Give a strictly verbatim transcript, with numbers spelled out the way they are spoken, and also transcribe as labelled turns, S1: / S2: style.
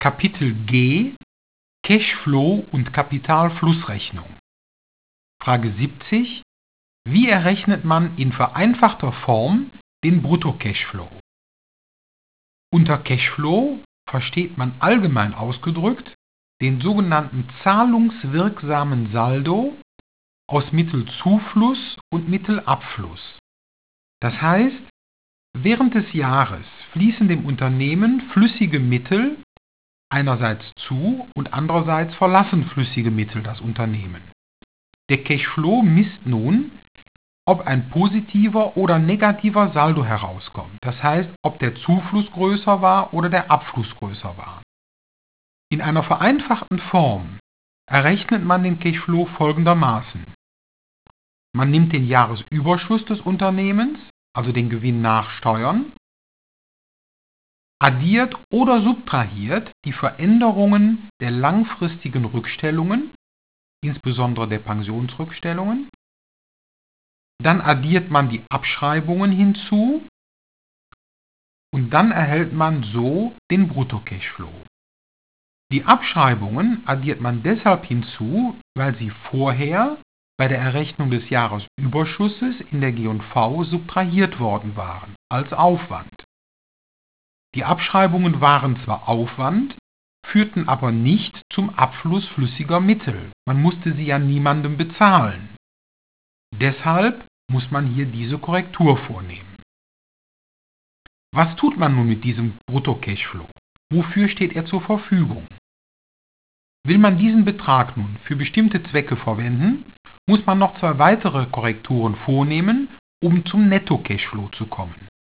S1: Kapitel G Cashflow und Kapitalflussrechnung. Frage siebzig. Wie errechnet man in vereinfachter Form den Brutto-Cashflow? Unter Cashflow versteht man allgemein ausgedrückt den sogenannten zahlungswirksamen Saldo aus Mittelzufluss und Mittelabfluss. Das heißt, während des Jahres fließen dem Unternehmen flüssige Mittel einerseits zu und andererseits verlassen flüssige Mittel das Unternehmen. Der Cashflow misst nun, ob ein positiver oder negativer Saldo herauskommt. Das heißt, ob der Zufluss größer war oder der Abfluss größer war. In einer vereinfachten Form errechnet man den Cashflow folgendermaßen. Man nimmt den Jahresüberschuss des Unternehmens, also den Gewinn nach Steuern, addiert oder subtrahiert die Veränderungen der langfristigen Rückstellungen, insbesondere der Pensionsrückstellungen. Dann addiert man die Abschreibungen hinzu und dann erhält man so den Brutto-Cashflow. Die Abschreibungen addiert man deshalb hinzu, weil sie vorher bei der Errechnung des Jahresüberschusses in der G und V subtrahiert worden waren, als Aufwand. Die Abschreibungen waren zwar Aufwand, führten aber nicht zum Abfluss flüssiger Mittel. Man musste sie ja niemandem bezahlen. Deshalb muss man hier diese Korrektur vornehmen. Was tut man nun mit diesem Brutto-Cashflow? Wofür steht er zur Verfügung? Will man diesen Betrag nun für bestimmte Zwecke verwenden, muss man noch zwei weitere Korrekturen vornehmen, um zum Netto-Cashflow zu kommen.